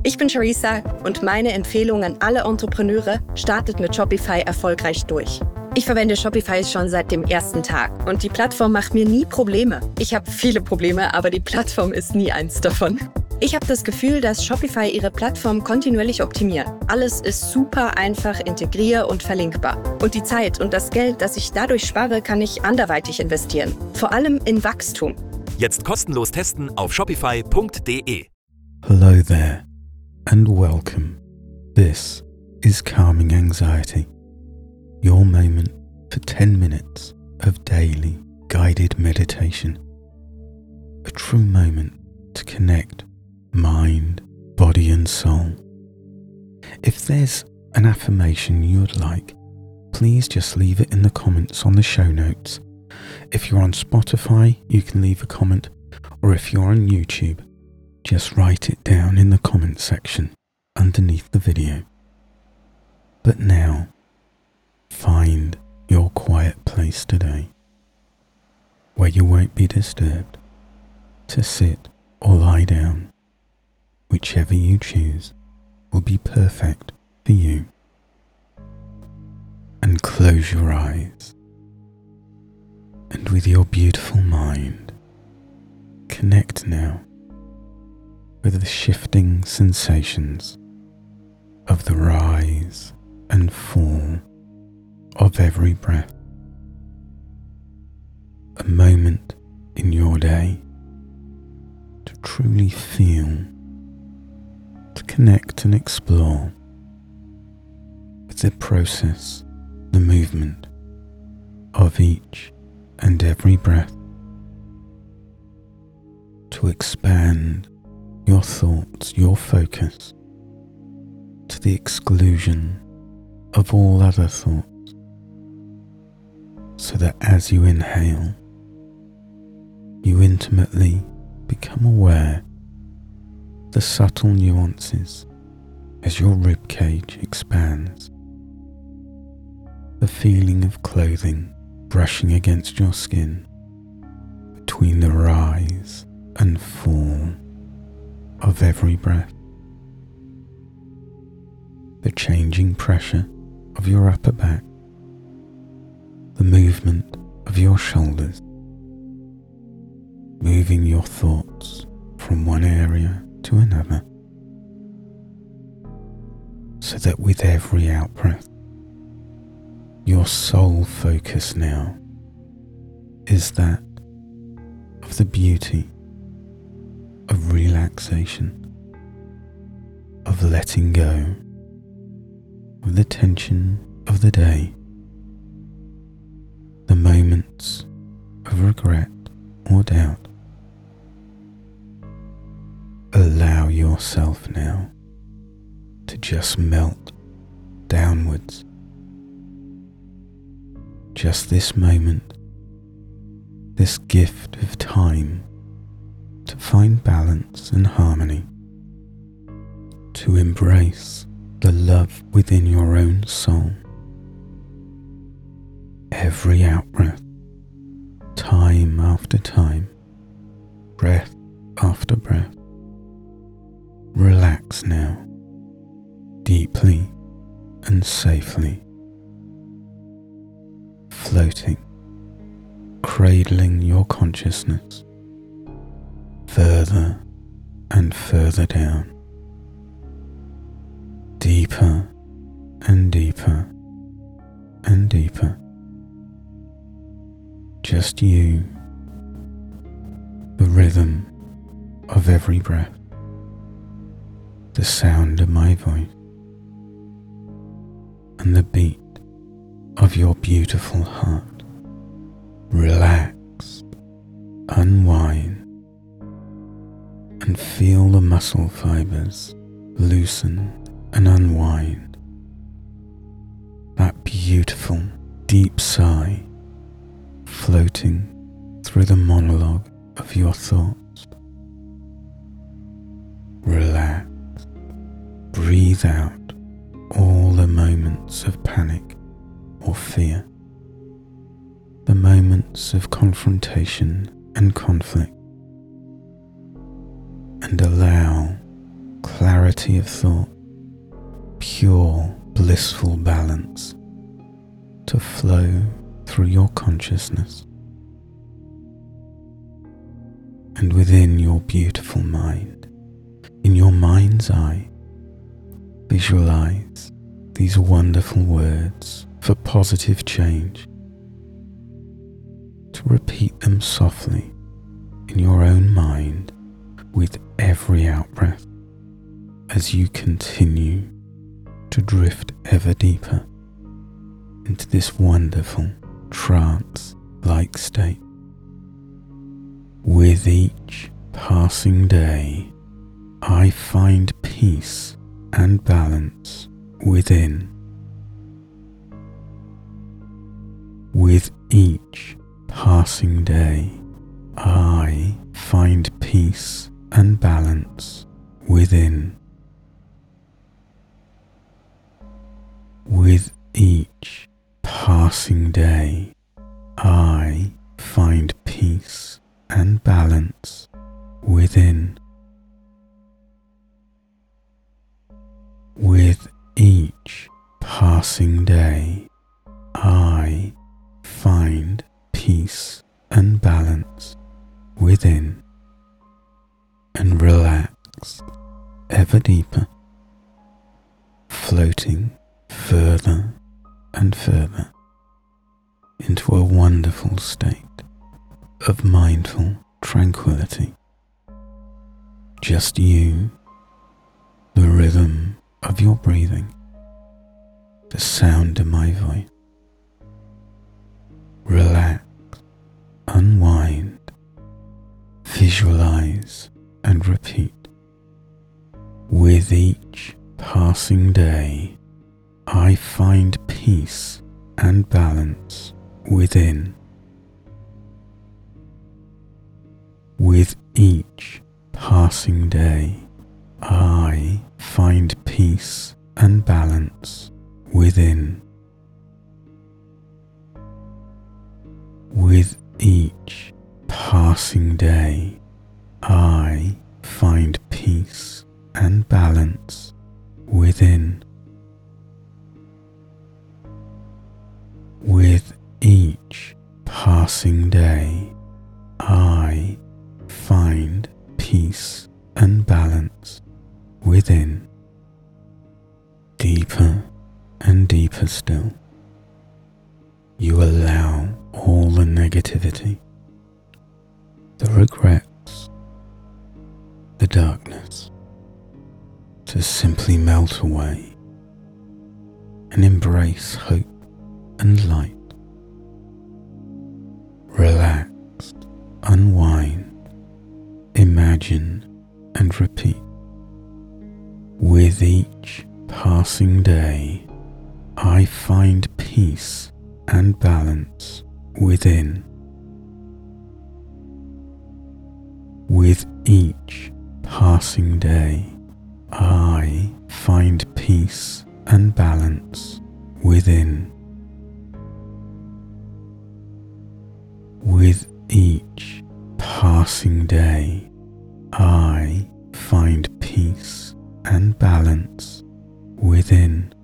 Ich bin Charissa und meine Empfehlung an alle Entrepreneure: startet mit Shopify erfolgreich durch. Ich verwende Shopify schon seit dem ersten Tag und die Plattform macht mir nie Probleme. Ich habe viele Probleme, aber die Plattform ist nie eins davon. Ich habe das Gefühl, dass Shopify ihre Plattform kontinuierlich optimiert. Alles ist super einfach integrier- und verlinkbar. Und die Zeit und das Geld, das ich dadurch spare, kann ich anderweitig investieren. Vor allem in Wachstum. Jetzt kostenlos testen auf shopify.de. Hello there and welcome. This is Calming Anxiety, your moment for 10 minutes of daily guided meditation. A true moment to connect mind, body and soul. If there's an affirmation you'd like, please just leave it in the comments on the show notes. If you're on Spotify, you can leave a comment, or if you're on YouTube, just write it down in the comment section underneath the video. But now, find your quiet place today, where you won't be disturbed, to sit or lie down. Whichever you choose will be perfect for you. And close your eyes. And with your beautiful mind, connect now with the shifting sensations of the rise and fall of every breath. A moment in your day to truly feel, to connect and explore with the process, the movement of each and every breath, to expand your thoughts, your focus, to the exclusion of all other thoughts, so that as you inhale, you intimately become aware of the subtle nuances as your ribcage expands, the feeling of clothing brushing against your skin between the rise and fall of every breath, the changing pressure of your upper back, the movement of your shoulders, moving your thoughts from one area to another, so that with every out-breath, your sole focus now is that of the beauty of relaxation, of letting go of the tension of the day, the moments of regret or doubt. Allow yourself now to just melt downwards. Just this moment, this gift of time to find balance and harmony, to embrace the love within your own soul. Every out-breath, time after time, breath after breath. Relax now, deeply and safely, floating, cradling your consciousness further and further down, deeper and deeper and deeper. Just you, the rhythm of every breath, the sound of my voice, and the beat of your beautiful heart. Relax, unwind, and feel the muscle fibers loosen and unwind. That beautiful deep sigh floating through the monologue of your thoughts. Relax, breathe out all the moments of panic or fear, the moments of confrontation and conflict, and allow clarity of thought, pure blissful balance to flow through your consciousness. And within your beautiful mind, in your mind's eye, visualize these wonderful words for positive change. To repeat them softly in your own mind with every out-breath as you continue to drift ever deeper into this wonderful trance-like state. With each passing day, I find peace and balance within. With each passing day, I find peace and balance within. With each passing day, I find peace and balance within. With each passing day, I find peace and balance within, and relax ever deeper, floating further and further into a wonderful state of mindful tranquility. Just you, the rhythm of your breathing, the sound of my voice. Relax, unwind, visualize and repeat. With each passing day, I find peace and balance within. With each passing day, I find peace and balance within. With each passing day, I find peace and balance within. With each passing day, I find peace and balance within. Deeper and deeper still, you allow all the negativity, the regrets, the darkness to simply melt away and embrace hope and light. Relaxed, unwind, imagine and repeat. With each passing day, I find peace and balance within. With each passing day, I find peace and balance within. With each passing day, I find peace and balance within.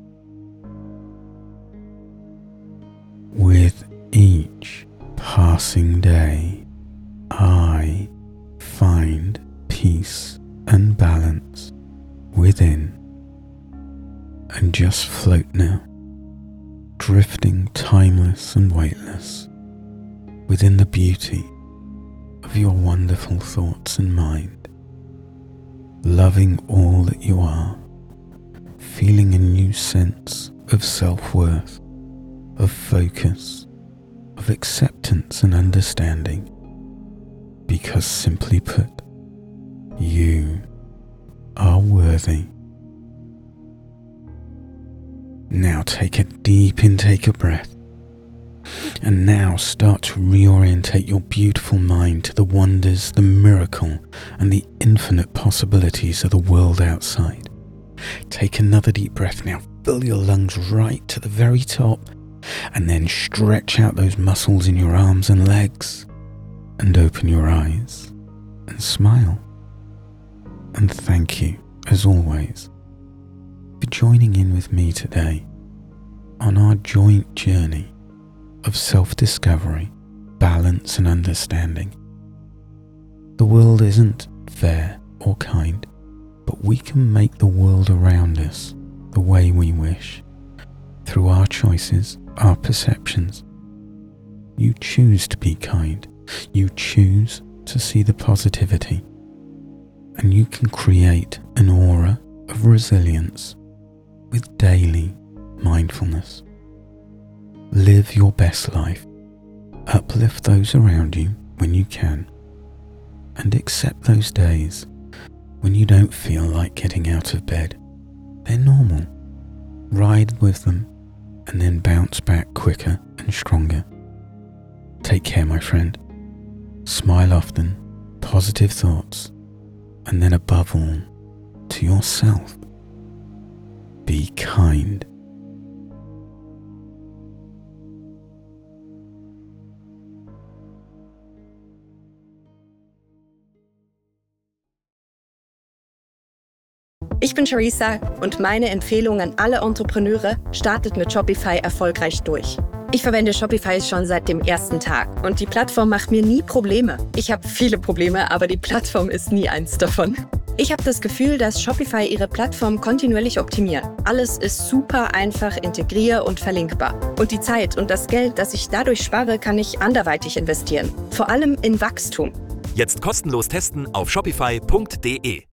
With each passing day, I find peace and balance within. And just float now, drifting timeless and weightless within the beauty of your wonderful thoughts and mind, loving all that you are, feeling a new sense of self-worth, of focus, of acceptance and understanding, because simply put, you are worthy. Now take a deep intake of breath, and now start to reorientate your beautiful mind to the wonders, the miracle, and the infinite possibilities of the world outside. Take another deep breath now, fill your lungs right to the very top, and then stretch out those muscles in your arms and legs, and open your eyes, and smile. And thank you as always, for joining in with me today on our joint journey of self-discovery, balance and understanding. The world isn't fair or kind, but we can make the world around us the way we wish, through our choices, our perceptions. You choose to be kind, you choose to see the positivity, and you can create an aura of resilience with daily mindfulness. Live your best life, uplift those around you when you can, and accept those days when you don't feel like getting out of bed. They're normal. Ride with them and then bounce back quicker and stronger. Take care, my friend. Smile often, positive thoughts, and then above all, to yourself, be kind. Ich bin Charissa und meine Empfehlung an alle Entrepreneure: startet mit Shopify erfolgreich durch. Ich verwende Shopify schon seit dem ersten Tag und die Plattform macht mir nie Probleme. Ich habe viele Probleme, aber die Plattform ist nie eins davon. Ich habe das Gefühl, dass Shopify ihre Plattform kontinuierlich optimiert. Alles ist super einfach integrier- und verlinkbar. Und die Zeit und das Geld, das ich dadurch spare, kann ich anderweitig investieren. Vor allem in Wachstum. Jetzt kostenlos testen auf shopify.de.